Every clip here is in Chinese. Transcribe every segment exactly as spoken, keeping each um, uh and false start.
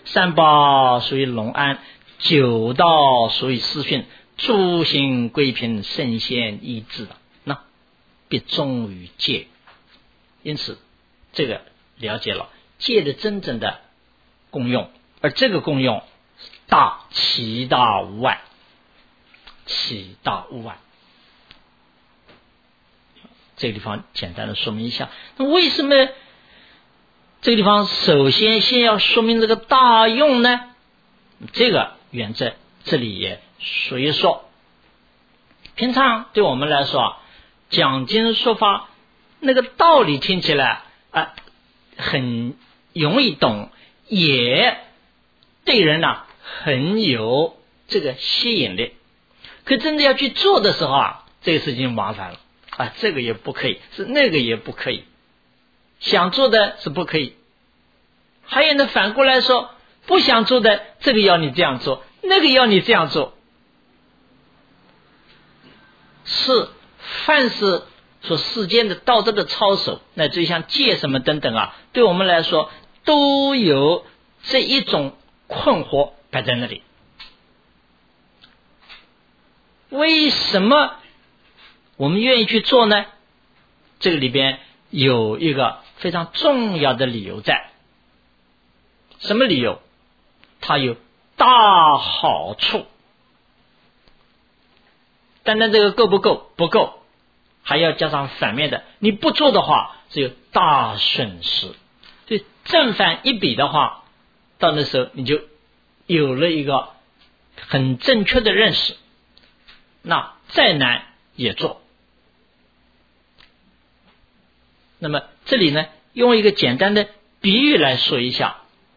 三宝属于龙安，九道属于四训，诸行归凭圣贤意志的，那必忠于戒。因此这个了解了戒的真正的功用，而这个功用大，其大无外，其大无外。这个地方简单的说明一下，那为什么这个地方首先先要说明这个大用呢？这个原则这里也说一说。平常对我们来说啊，讲经说法那个道理听起来啊很容易懂，也对人呢、啊、很有这个吸引力。可真的要去做的时候啊，这个事情麻烦了啊，这个也不可以，是那个也不可以，想做的是不可以。还有呢，反过来说，不想做的，这个要你这样做，那个要你这样做。是凡是说世间的道德的操守，乃至于像戒什么等等啊，对我们来说都有这一种困惑摆在那里。为什么我们愿意去做呢？这个里边有一个非常重要的理由在。什么理由？它有大好处。单单这个够不够？不够，还要加上反面的，你不做的话只有大损失。所以正反一比的话，到那时候你就有了一个很正确的认识，那再难也做。那么这里呢，用一个简单的比喻来说一下，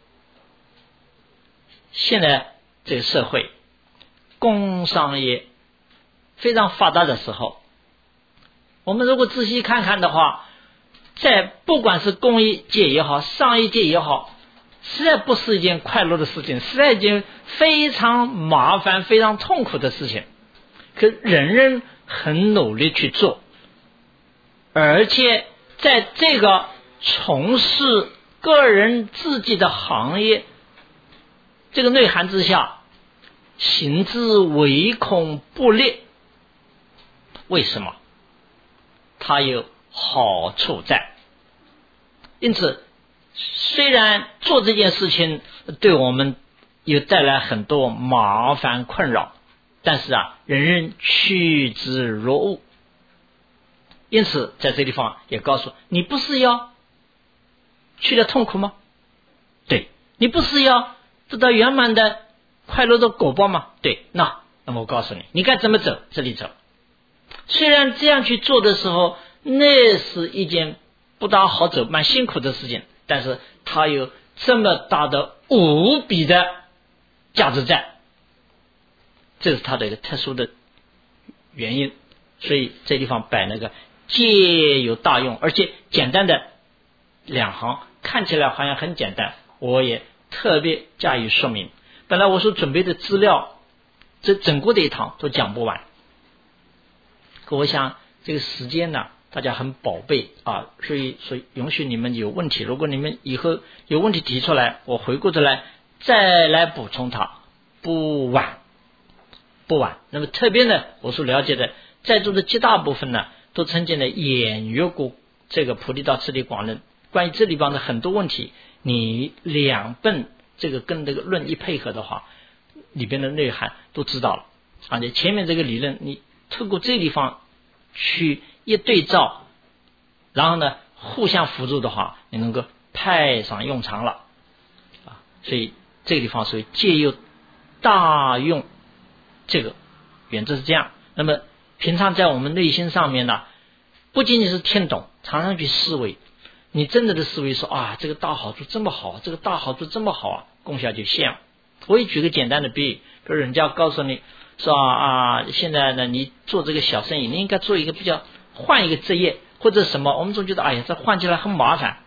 现在这个社会工商业非常发达的时候，我们如果仔细看看的话，在不管是工业界也好，商业界也好，实在不是一件快乐的事情，实在一件非常麻烦非常痛苦的事情，可人人很努力去做，而且在这个从事个人自己的行业这个内涵之下，行之唯恐不劣。为什么？它有好处在。因此虽然做这件事情对我们有带来很多麻烦困扰，但是啊，人人趋之若鹜。因此在这地方也告诉你，不是要去了痛苦吗？对。你不是要得到圆满的快乐的果报吗？对。那那么我告诉你，你该怎么走？这里走。虽然这样去做的时候，那是一件不大好走蛮辛苦的事情，但是它有这么大的无比的价值在，这是它的一个特殊的原因。所以这地方摆那个戒有大用，而且简单的两行看起来好像很简单，我也特别加以说明。本来我所准备的资料这整个的一堂都讲不完，可我想这个时间呢大家很宝贝啊，所以所以允许你们有问题，如果你们以后有问题提出来，我回过头来再来补充它，不晚不晚。那么特别呢，我所了解的在座的极大部分呢都曾经的研阅过这个菩提道次第广论，关于这地方的很多问题，你两本这个跟这个论一配合的话，里边的内涵都知道了。而且前面这个理论你透过这个地方去一对照，然后呢互相辅助的话，你能够派上用场了啊。所以这个地方属于戒有大用，这个原则是这样。那么平常在我们内心上面呢，不仅仅是听懂，常常去思维，你真的的思维说啊，这个大好处这么好，这个大好处这么好啊，功效就现。我也举个简单的比喻，比如人家告诉你说啊，现在呢你做这个小生意，你应该做一个比较换一个职业或者什么，我们总觉得哎呀这换起来很麻烦，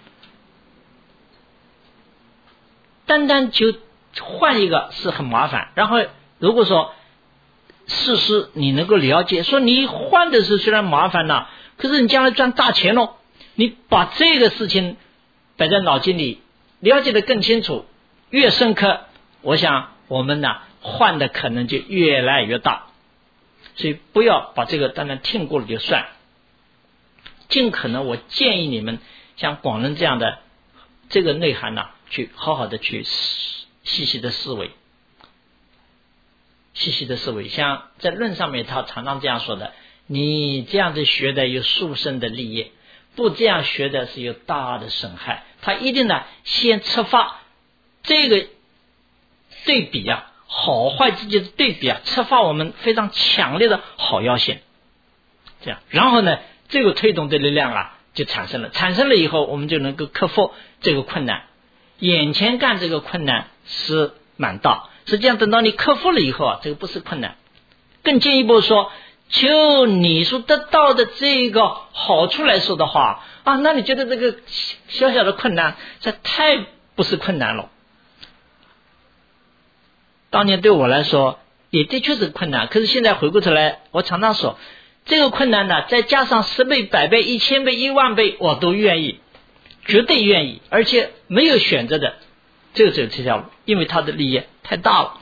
单单就换一个是很麻烦。然后如果说事实你能够了解，说你换的是虽然麻烦呐，可是你将来赚大钱咯，你把这个事情摆在脑筋里了解得更清楚， 越深刻，我想我们呢患的可能就越来越大。所以不要把这个当然听过了就算，尽可能我建议你们像广论这样的这个内涵呢，去好好的去细细的思维，细细的思维。像在论上面他常常这样说的，你这样子学的有殊胜的利益，不这样学的是有大的损害。他一定呢先出发这个对比啊，好坏之间的对比啊，触发我们非常强烈的好药性，这样，然后呢，这个推动的力量啊就产生了，产生了以后，我们就能够克服这个困难。眼前干这个困难是蛮大，实际上等到你克服了以后啊，这个不是困难，更进一步说，就你所得到的这个好处来说的话啊，那你觉得这个小小的困难，这太不是困难了。当年对我来说也的确是困难，可是现在回过头来，我常常说这个困难呢，再加上十倍、百倍、一千倍、一万倍，我都愿意，绝对愿意，而且没有选择的，这个就是这条路，因为它的利益太大了，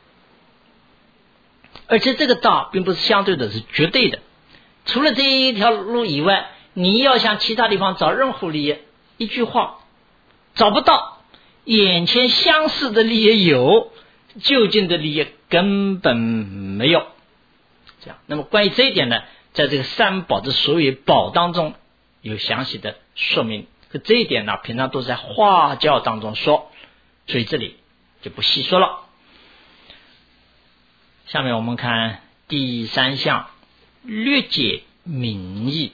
而且这个大并不是相对的，是绝对的。除了这一条路以外，你要向其他地方找任何利益，一句话找不到，眼前相似的利益有，究竟的利益根本没有。这样，那么关于这一点呢，在这个三宝之所以宝当中有详细的说明，可这一点呢，平常都在化教当中说，所以这里就不细说了。下面我们看第三项，略解名义。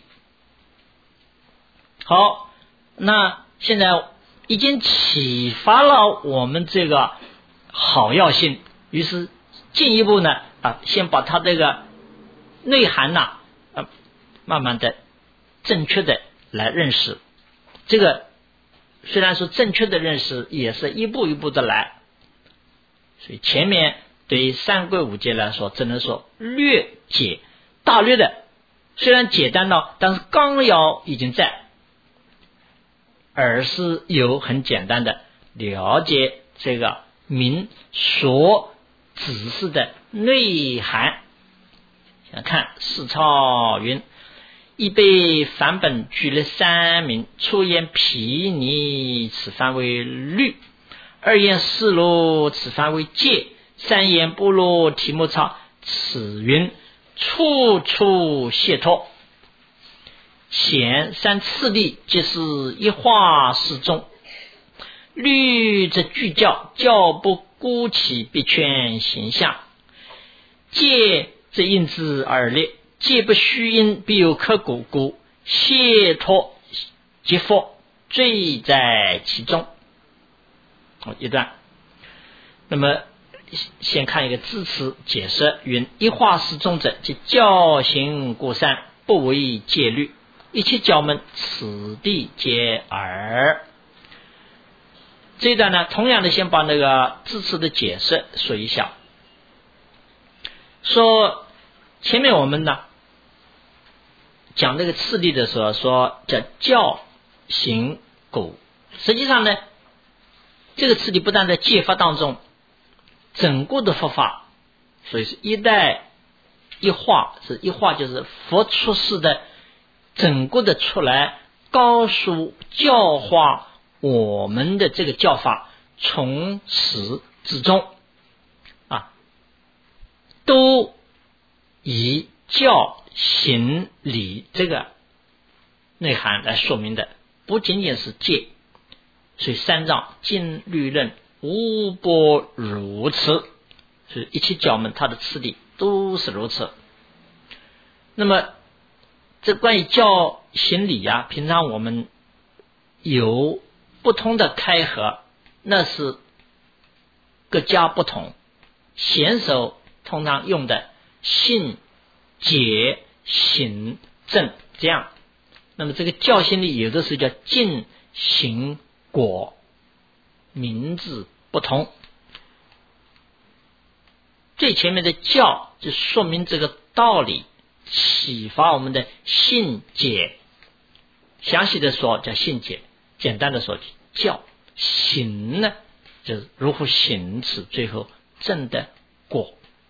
好，那现在已经启发了我们这个好药性，于是进一步呢啊，先把它这个内涵呐啊，慢慢的正确的来认识。这个虽然说正确的认识，也是一步一步的来，所以前面对于三归五戒来说，只能说略解大略的，虽然简单了，但是纲要已经在，而是有很简单的了解这个名所指示的内涵。想看四抄云，亦被梵本举了三名，初言毗尼，此番为律；二言四罗，此番为戒；三言波罗提摩抄，此云处处解脱。显三次第，即是一化适中。律则具教，教不孤起，必劝形象；戒则因之而立，戒不虚因，必有刻骨故。解脱即佛，罪在其中。好，一段。那么先看一个字词解释，云一化适中者，即教行过善，不为戒律，一切教门此地皆耳。这一段呢，同样的先把那个字词的解释说一下。说前面我们呢讲这个次第的时候，说叫教行果，实际上呢这个次第不但在戒法当中整个的佛法，所以是一代一化，是一化就是佛出世的整个的出来，告诉教化我们的这个教法，从始至终啊，都以教行理这个内涵来说明的，不仅仅是戒。所以三藏经律论无不如此，所以一切教门它的次第都是如此。那么这关于教行理啊，平常我们有不同的开合，那是各家不同，贤手通常用的信解行正这样。那么这个教行理有的时候叫净行果，名字不同。最前面的教就说明这个道理，启发我们的信解，详细的说叫信解，简单的说教。行呢就是如何行持，最后证的果。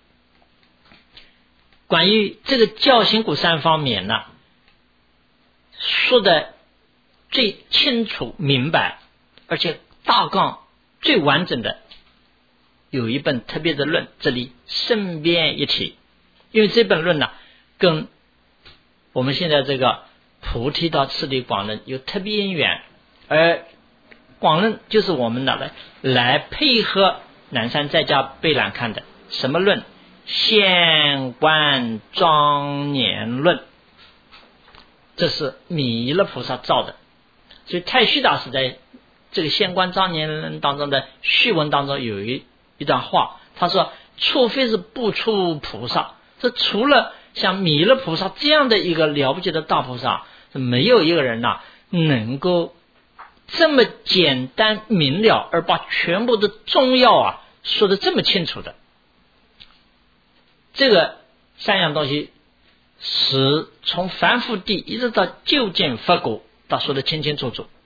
关于这个教心谷三方面呢，说的最清楚明白，而且大纲最完整的，有一本特别的论，这里顺便一提，因为这本论呢，跟我们现在这个菩提道次第广论有特别因缘，而广论就是我们拿来来配合南山在家备览看的什么论？显观庄严论，这是弥勒菩萨造的。所以太虚大师在这个显观庄严论当中的序文当中有一一段话，他说除非是不出菩萨，这除了像弥勒菩萨这样的一个了不起的大菩萨，没有一个人呐、啊、能够这么简单明了而把全部的宗要啊说得这么清楚的。这个三样东西是从凡夫地一直到究竟佛果，他说得清清楚楚。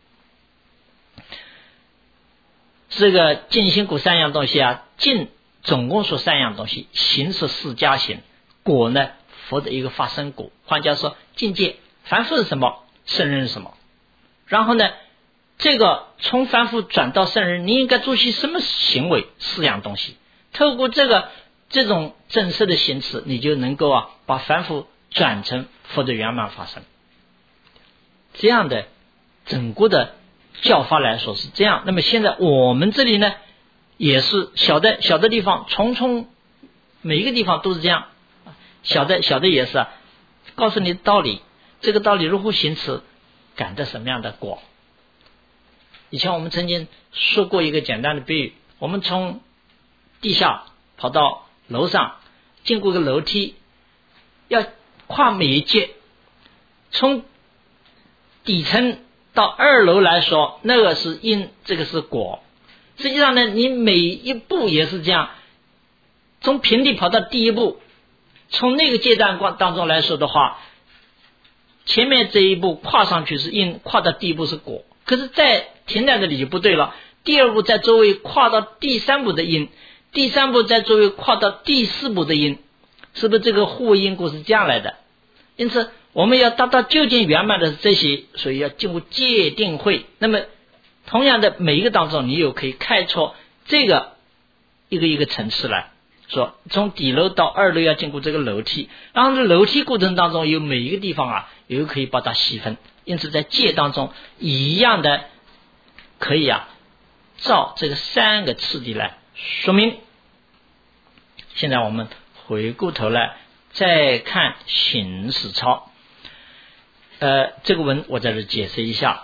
这个净心果三样东西啊，净总共说三样东西，行是四加行，果呢佛的一个发生果。换句话说，境界凡夫是什么，圣人是什么。然后呢，这个从凡夫转到圣人，你应该做些什么行为，四样东西。透过这个这种正式的行持，你就能够啊把凡夫转成佛的圆满法身。这样的整个的教法来说是这样。那么现在我们这里呢，也是小的小的地方，重重每一个地方都是这样，小的小的也是啊，告诉你道理，这个道理如何行持，感得什么样的果。以前我们曾经说过一个简单的比喻，我们从地下跑到楼上，经过个楼梯，要跨每一阶，从底层到二楼来说，那个是因，这个是果。实际上呢，你每一步也是这样，从平地跑到第一步，从那个阶段当中来说的话，前面这一步跨上去是因，跨到第一步是果。可是再停在这里就不对了，第二步在周围跨到第三步的因，第三步在周围跨到第四步的因，是不是这个互因果是这样来的？因此我们要达到究竟圆满的这些，所以要进入界定会。那么同样的每一个当中，你有可以开出这个一个一个层次来说，从底楼到二楼要经过这个楼梯，然后这楼梯过程当中有每一个地方啊，有可以把它细分。因此在界当中一样的可以啊照这个三个次第来说明。现在我们回过头来再看行史抄，呃，这个文我在这解释一下。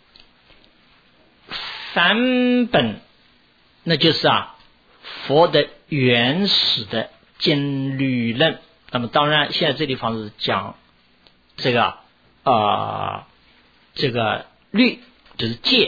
梵本那就是啊佛的原始的经律论。那么当然现在这地方是讲这个啊、呃、这个律就是戒，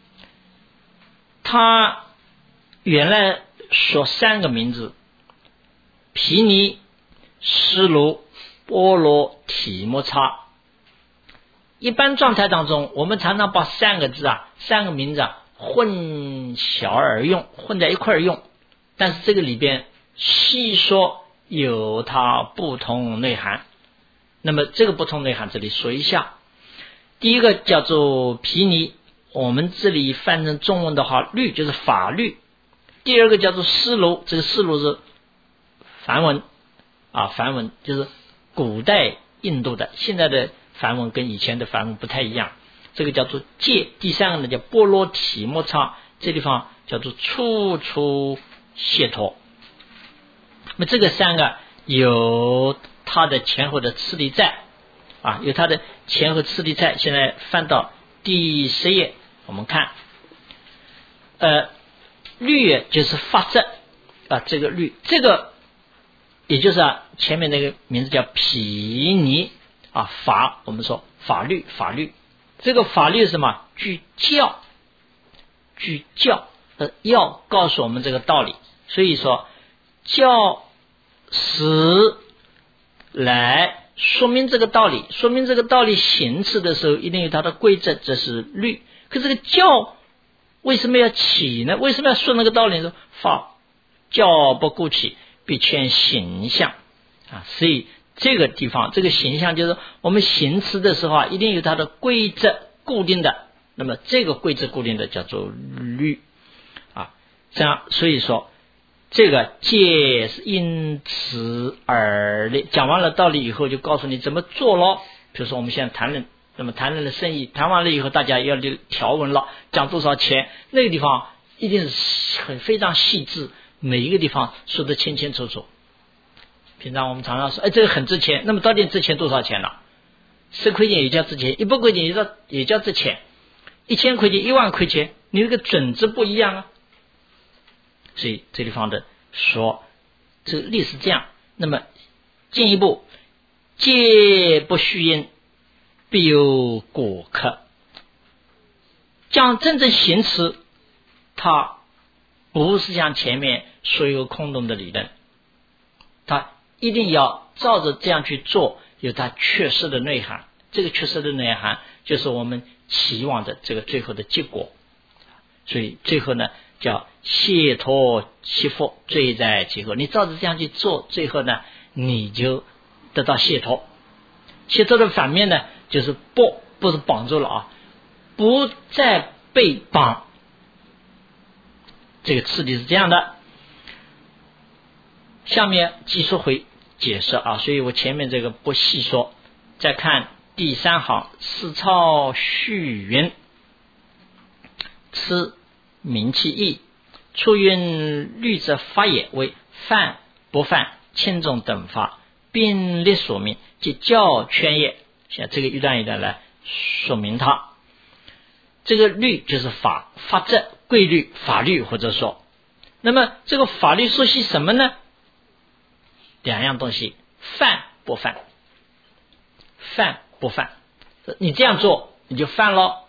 它原来说三个名字：毗尼、尸卢、波罗提摩叉。一般状态当中，我们常常把三个字啊、三个名字啊混淆而用，混在一块儿用。但是这个里边细说有它不同内涵。那么这个不同内涵这里说一下。第一个叫做毗尼，我们这里翻成中文的话，律就是法律。第二个叫做尸卢，这个尸卢是梵文啊，梵文就是古代印度的，现在的梵文跟以前的梵文不太一样。这个叫做戒。第三个呢叫波罗提摩叉，这地方叫做处处解脱。那么这个三个有它的前后的次第在啊，有它的前后次第在。现在翻到第十页，我们看，呃，律就是法则啊，这个律，这个也就是啊前面那个名字叫毗尼啊，法我们说法律，法律，这个法律是什么？具教，具教呃，要告诉我们这个道理。所以说教使来说明这个道理，说明这个道理行持的时候一定有它的规则，这是律。可这个教为什么要起呢？为什么要说那个道理呢？法教不固起，必欠形象啊。所以这个地方，这个形象就是我们行持的时候啊，一定有它的规则固定的。那么这个规则固定的叫做律啊。这样，所以说这个戒是因此而立。讲完了道理以后，就告诉你怎么做咯。比如说我们现在谈论，那么谈论的生意，谈完了以后，大家要留条文了，讲多少钱，那个地方一定是很非常细致，每一个地方说得清清楚楚。平常我们常常说，哎，这个很值钱，那么到底值钱多少钱呢？十块钱也叫值钱，一百块钱也叫也叫值钱，一千块钱、一万块钱，你那个准则不一样啊。所以这地方的说，这个例是这样。那么进一步，戒不虚因，必有果克。讲真正行持，它不是像前面说一个空洞的理论，它一定要照着这样去做，有它确实的内涵。这个确实的内涵就是我们期望的这个最后的结果。所以最后呢，叫解脱其福，罪在其后。你照着这样去做，最后呢，你就得到解脱。解脱的反面呢，就是不不是绑住了啊，不再被绑。这个次第是这样的。下面继续会解释啊，所以我前面这个不细说。再看第三行，四超序云：此名其义，出云律者法也，为犯不犯轻重等法并列说明，即教劝也。现在这个一段一段来说明它。这个律就是法法则、规律、法律，或者说，那么这个法律说些什么呢？两样东西，犯不犯，犯不犯，你这样做你就犯了，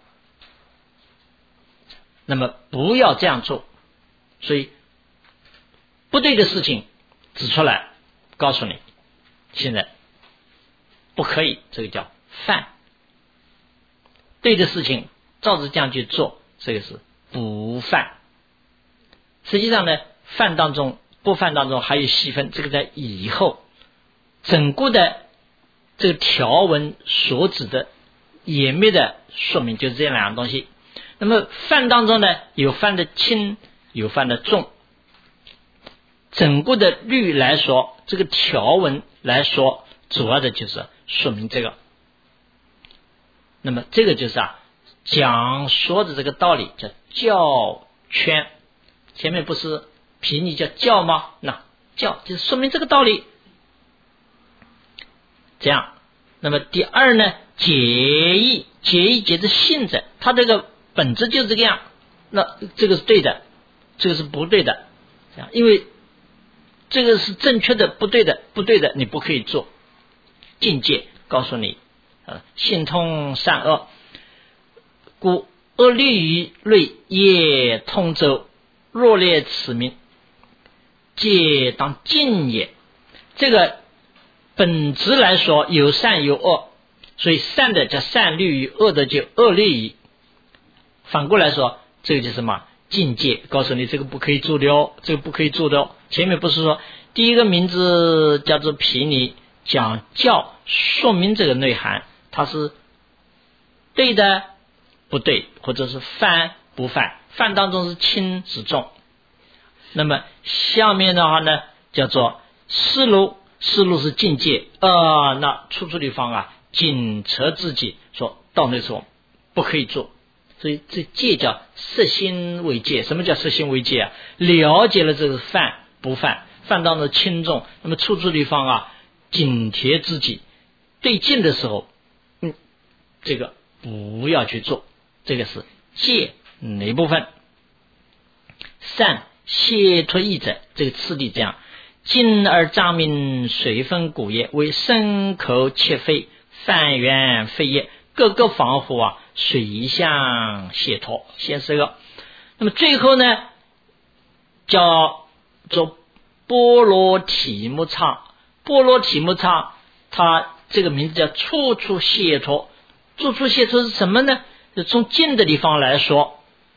那么不要这样做。所以不对的事情指出来，告诉你现在不可以，这个叫犯。对的事情照着这样去做，这个是不犯。实际上呢，犯当中不犯当中还有细分，这个在以后整个的这个条文所指的严密的说明，就是这两样东西。那么犯当中呢，有犯的轻，有犯的重。整个的律来说，这个条文来说，主要的就是说明这个。那么这个就是啊，讲说的这个道理叫教劝。前面不是皮尼叫教吗？那教就是说明这个道理。这样，那么第二呢，解义，解义解的性质，它这个本质就是这个样。那这个是对的，这个是不对的。这样，因为这个是正确的，不对的，不对的你不可以做。境界告诉你，呃，性通善恶，故恶律于类也通周，若列此名，皆当尽也。这个本质来说有善有恶，所以善的叫善律于，恶的就恶律于。反过来说，这个就是什么？境界告诉你这个不可以做的哦，这个不可以做的哦。前面不是说第一个名字叫做毗尼，讲教说明这个内涵，它是对的不对，或者是犯不犯，犯当中是轻是重。那么下面的话呢，叫做思路，思路是境界啊、呃，那处处地方啊，警察自己说到那时候不可以做。所以这戒叫摄心为戒。什么叫摄心为戒啊？了解了这个犯不犯，犯当中轻重，那么处处地方啊，警惕自己，对境的时候，嗯，这个不要去做，这个是戒哪部分？善解脱义者，这个次第这样。今而藏名随分古业，为身口切非，犯缘非业，各个防护啊，随向解脱，先是个。那么最后呢，叫做波罗提木叉。波罗提木叉，它这个名字叫处处解脱。处处解脱是什么呢？就从近的地方来说，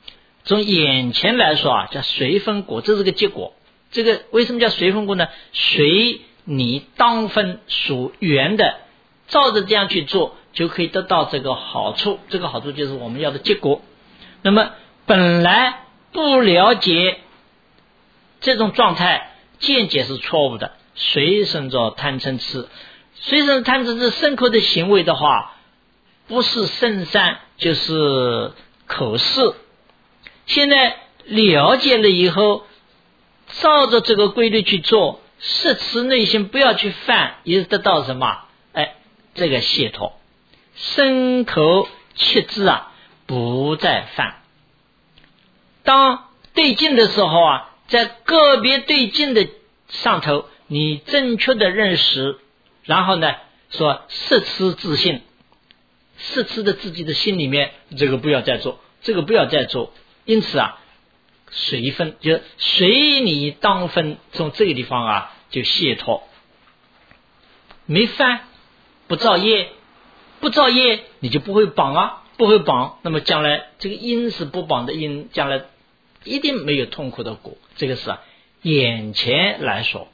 从眼前来说啊，叫随分果，这是个结果。这个为什么叫随分果呢？随你当分属缘的，照着这样去做，就可以得到这个好处。这个好处就是我们要的结果。那么本来不了解这种状态，见解是错误的，随生着贪嗔痴，随生贪嗔痴深刻的行为的话，不是圣善就是口是。现在了解了以后，照着这个规律去做，摄持内心不要去犯，也是得到什么？哎，这个解脱，身口七智啊不再犯。当对境的时候啊，在个别对境的上头，你正确的认识，然后呢说摄持自信，摄持的自己的心里面，这个不要再做，这个不要再做。因此啊，随分就随你当分，从这个地方啊就解脱，没犯不造业，不造业你就不会绑啊，不会绑，那么将来这个因是不绑的因，将来一定没有痛苦的果。这个是啊，眼前来说，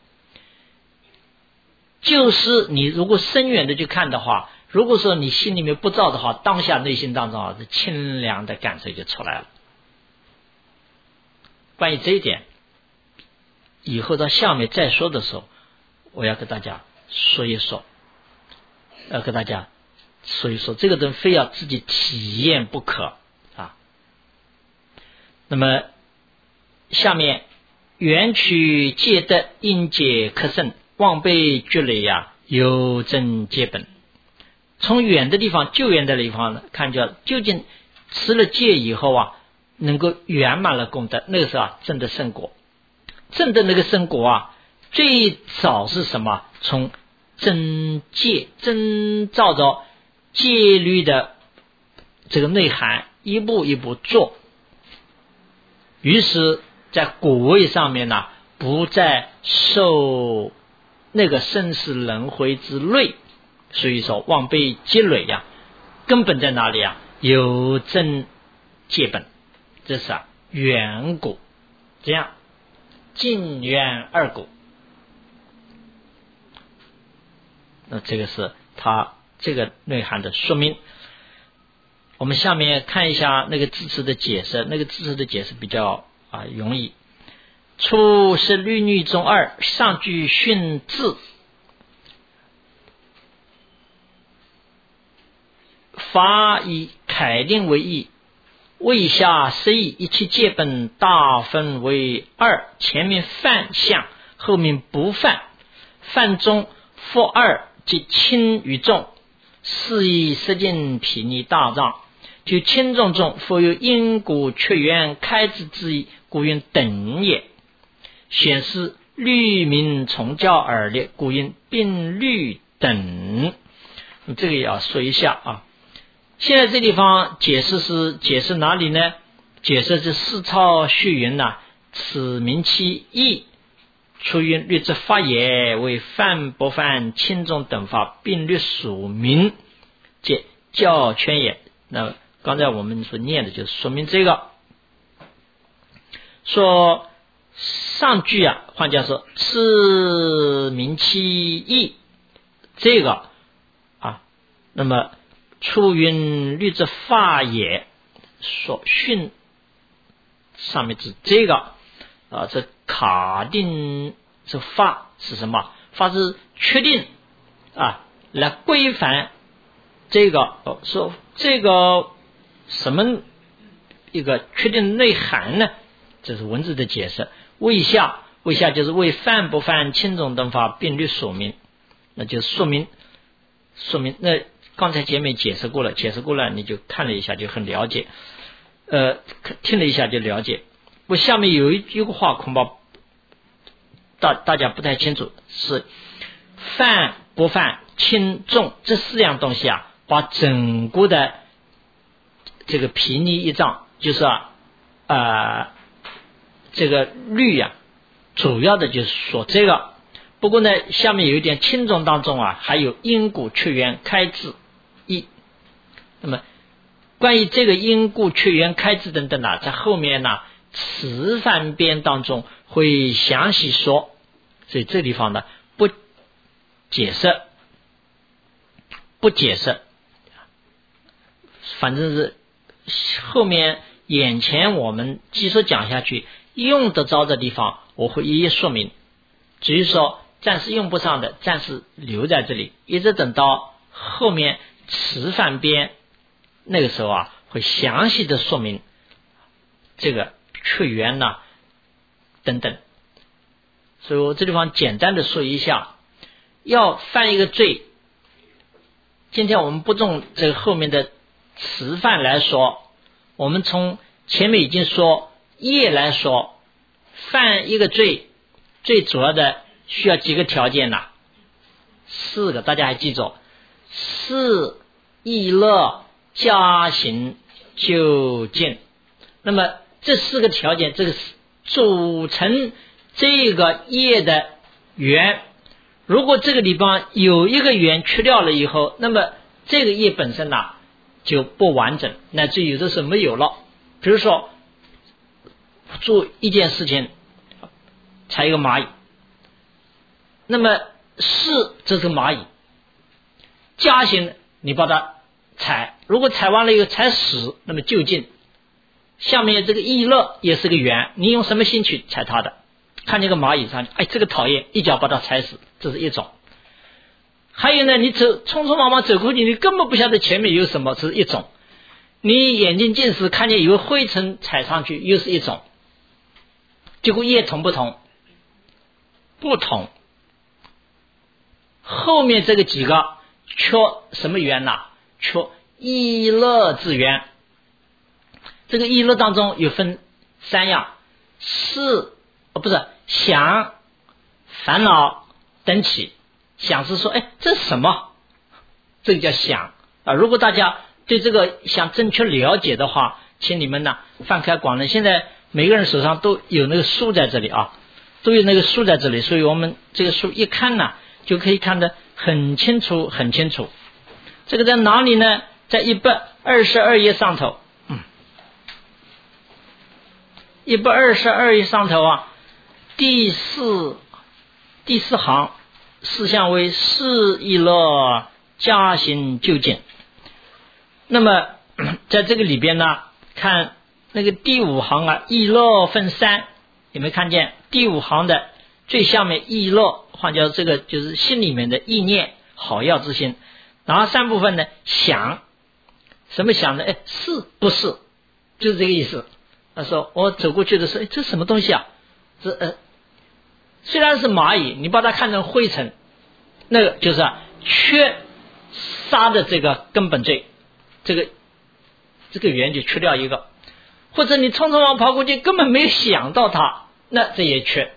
就是你如果深远的去看的话，如果说你心里面不造的话，当下内心当中啊，这清凉的感受就出来了。关于这一点，以后到下面再说的时候，我要跟大家说一说，要跟大家说一说，这个人非要自己体验不可啊。那么下面缘取戒德因解克胜，妄背俱累呀，有真戒本。从远的地方，救援的地方呢，看叫究竟持了戒以后啊，能够圆满了功德，那个时候啊，证的圣果。证的那个圣果啊，最早是什么？从真戒，真照着戒律的这个内涵，一步一步做。于是，在果位上面呢，不再受那个生死轮回之累。所以说，妄背积累呀，根本在哪里啊？有真戒本。这是啊远果，这样近远二果。那这个是它这个内涵的说明。我们下面看一下那个字词的解释，那个字词的解释比较啊容易。初是律律中二，上句训字，法以楷定为义。为下十义，一切戒本大分为二，前面犯相，后面不犯。犯中复二，即轻与重，是以实尽毗尼大藏。就轻重中，复有因果缺缘开支之意，故云等也。显示律名从教而列，故云并律等。这个也要说一下啊。现在这地方解释是解释哪里呢？解释是四抄序云呐、啊，此名其义，出云律之法也，为犯不犯轻重等法并律属名，解教圈也。那刚才我们所念的就是说明这个，说上句啊，换句话说，此名其义，这个啊，那么出云律之法也，所训上面指这个啊，这卡定这法是什么？法是确定啊，来规范这个哦，说这个什么一个确定内涵呢？这是文字的解释。为下，为下就是为犯不犯轻重等法并律说明，那就说明说明那。刚才姐妹解释过了，解释过了，你就看了一下就很了解，呃，听了一下就了解。我下面有一句话恐怕大大家不太清楚，是犯不犯轻重这四样东西啊，把整个的这个毗尼一藏，就是啊呃这个律啊，主要的就是说这个。不过呢，下面有一点轻重当中啊，还有因果缺缘开支一。那么关于这个因故却缘开智等等呢，在后面呢词范编当中会详细说，所以这地方呢不解释，不解释，反正是后面眼前我们继续讲下去用得着的地方我会一一说明，至于说暂时用不上的暂时留在这里，一直等到后面词范编那个时候啊会详细的说明这个却缘呢等等。所以我这地方简单的说一下，要犯一个罪，今天我们不从这个后面的词范来说，我们从前面已经说业来说，犯一个罪最主要的需要几个条件呢？四个，大家还记住，四意乐加行究竟。那么这四个条件，这个组成这个业的缘，如果这个地方有一个缘去掉了以后，那么这个业本身呢、啊、就不完整，乃至有的时候没有了。比如说做一件事情踩一个蚂蚁，那么是这是蚂蚁，加行你把它踩，如果踩完了以后踩死，那么就近下面这个意乐也是个缘，你用什么心去踩它的？看见个蚂蚁上去，哎，这个讨厌，一脚把它踩死，这是一种。还有呢，你走匆匆忙忙走过去，你根本不晓得前面有什么，这是一种。你眼睛近视，看见有灰尘踩上去，又是一种。结果业同不同？不同。后面这个几个缺什么缘呢、啊？缺意乐之缘。这个意乐当中有分三样，是哦不是想、烦恼、等起。想是说，哎，这是什么？这个叫想啊。如果大家对这个想正确了解的话，请你们呢翻开广论，现在每个人手上都有那个书在这里啊，都有那个书在这里，所以我们这个书一看呢，就可以看得很清楚，很清楚。这个在哪里呢？在一百二十二页上头，嗯，一百二十二页上头啊，第四第四行。四项为是意乐加行究竟。那么在这个里边呢，看那个第五行啊，意乐分三，有没有看见第五行的最下面意乐，换叫这个就是心里面的意念，好要之心。然后三部分呢，想，什么想呢？哎，是不是？就是这个意思。他说我走过去的时候，哎，这什么东西啊？这呃。虽然是蚂蚁，你把它看成灰尘，那个就是啊，缺杀的这个根本罪，这个这个缘就去掉一个，或者你匆匆忙跑过去，根本没有想到它，那这也缺。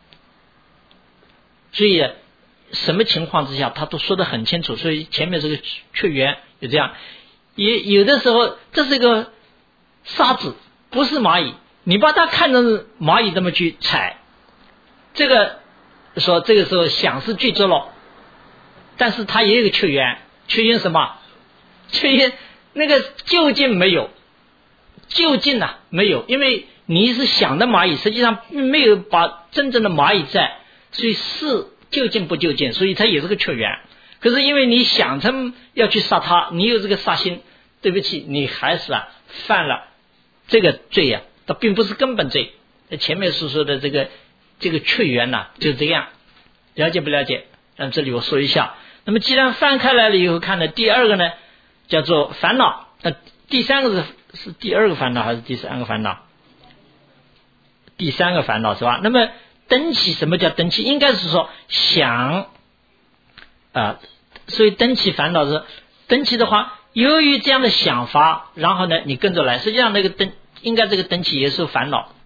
所以什么情况之下，他都说得很清楚。所以前面这个缺缘就这样，也有的时候这是一个沙子，不是蚂蚁，你把它看成蚂蚁这么去踩。这个说这个时候想是具足了，但是它也有个缺缘，缺缘什么？缺缘那个究竟没有，究竟呢、啊、没有，因为你是想的蚂蚁，实际上并没有把真正的蚂蚁在，所以是究竟不究竟，所以它也是个缺缘。可是因为你想成要去杀它，你有这个杀心，对不起，你还是啊犯了这个罪呀、啊，它并不是根本罪。前面所说的这个。这个缺缘呢，就这样，了解不了解？那这里我说一下。那么既然翻开来了以后，看的第二个呢，叫做烦恼。那第三个是是第二个烦恼还是第三个烦恼？第三个烦恼是吧？那么登起，什么叫登起？应该是说想啊、呃，所以登起烦恼是登起的话，由于这样的想法，然后呢，你跟着来，实际上那个登应该这个登起也是烦恼。